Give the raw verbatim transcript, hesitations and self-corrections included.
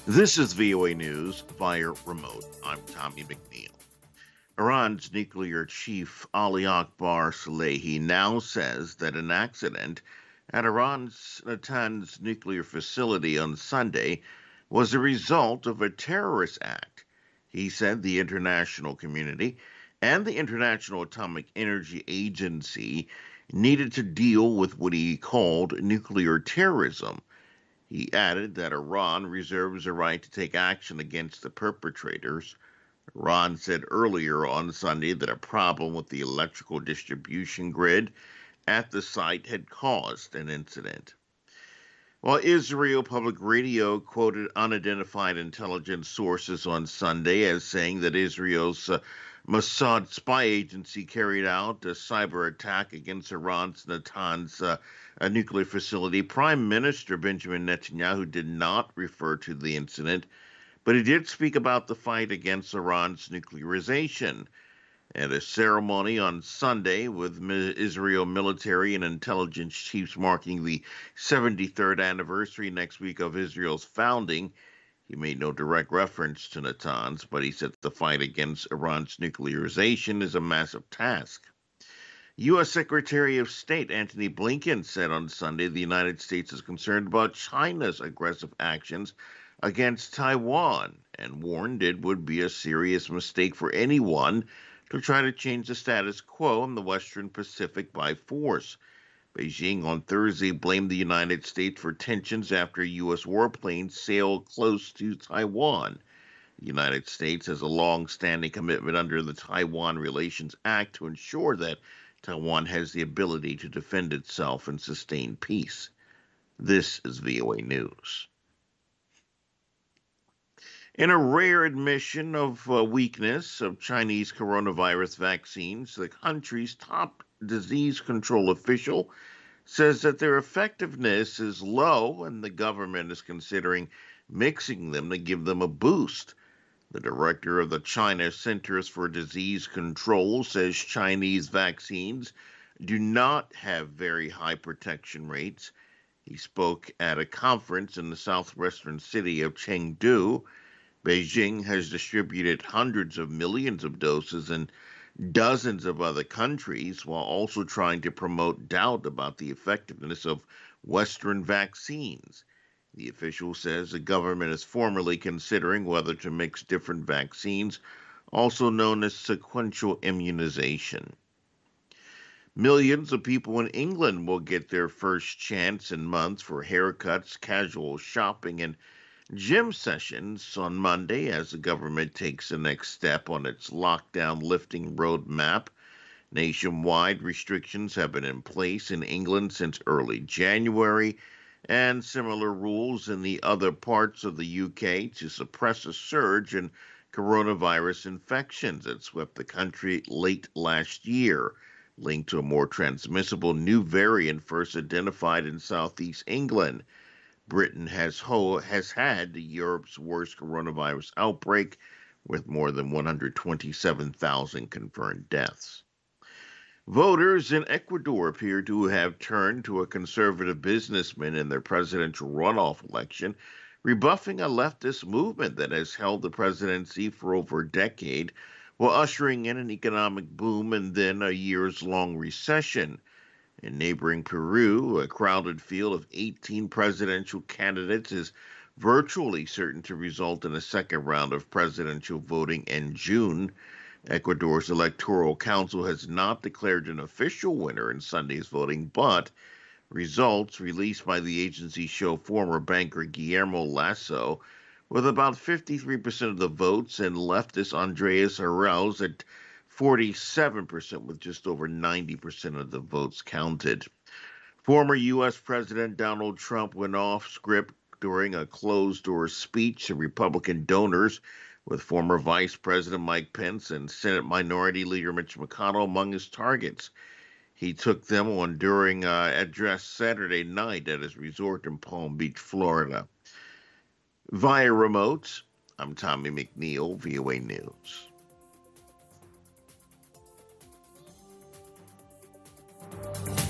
This is V O A News via remote. I'm Tommy McNeil. Iran's nuclear chief Ali Akbar Salehi now says that an accident at Iran's Natanz nuclear facility on Sunday was a result of a terrorist act. He said the international community and the International Atomic Energy Agency needed to deal with what he called nuclear terrorism. He added that Iran reserves a right to take action against the perpetrators. Iran said earlier on Sunday that a problem with the electrical distribution grid at the site had caused an incident. While Israel Public Radio quoted unidentified intelligence sources on Sunday as saying that Israel's uh, Mossad spy agency carried out a cyber attack against Iran's Natanz uh, a nuclear facility, Prime Minister Benjamin Netanyahu did not refer to the incident, but he did speak about the fight against Iran's nuclearization. At a ceremony on Sunday with Israel military and intelligence chiefs marking the seventy-third anniversary next week of Israel's founding, he made no direct reference to Natanz, but he said the fight against Iran's nuclearization is a massive task. U S. Secretary of State Antony Blinken said on Sunday the United States is concerned about China's aggressive actions against Taiwan and warned it would be a serious mistake for anyone to try to change the status quo in the Western Pacific by force. Beijing on Thursday blamed the United States for tensions after U S warplanes sailed close to Taiwan. The United States has a long-standing commitment under the Taiwan Relations Act to ensure that Taiwan has the ability to defend itself and sustain peace. This is V O A News. In a rare admission of uh, weakness of Chinese coronavirus vaccines, the country's top disease control official says that their effectiveness is low and the government is considering mixing them to give them a boost. The director of the China Centers for Disease Control says Chinese vaccines do not have very high protection rates. He spoke at a conference in the southwestern city of Chengdu. Beijing has distributed hundreds of millions of doses in dozens of other countries while also trying to promote doubt about the effectiveness of Western vaccines. The official says the government is formally considering whether to mix different vaccines, also known as sequential immunization. Millions of people in England will get their first chance in months for haircuts, casual shopping, and gym sessions on Monday as the government takes the next step on its lockdown lifting roadmap. Nationwide restrictions have been in place in England since early January, and similar rules in the other parts of the U K to suppress a surge in coronavirus infections that swept the country late last year, linked to a more transmissible new variant first identified in southeast England. Britain has, ho- has had Europe's worst coronavirus outbreak, with more than one hundred twenty-seven thousand confirmed deaths. Voters in Ecuador appear to have turned to a conservative businessman in their presidential runoff election, rebuffing a leftist movement that has held the presidency for over a decade, while ushering in an economic boom and then a years-long recession. In neighboring Peru, a crowded field of eighteen presidential candidates is virtually certain to result in a second round of presidential voting in June. Ecuador's Electoral Council has not declared an official winner in Sunday's voting, but results released by the agency show former banker Guillermo Lasso with about fifty-three percent of the votes and leftist Andres Arauz at forty-seven percent with just over ninety percent of the votes counted. Former U S. President Donald Trump went off script during a closed-door speech to Republican donors, with former Vice President Mike Pence and Senate Minority Leader Mitch McConnell among his targets. He took them on during an address Saturday night at his resort in Palm Beach, Florida. Via remote, I'm Tommy McNeil, V O A News.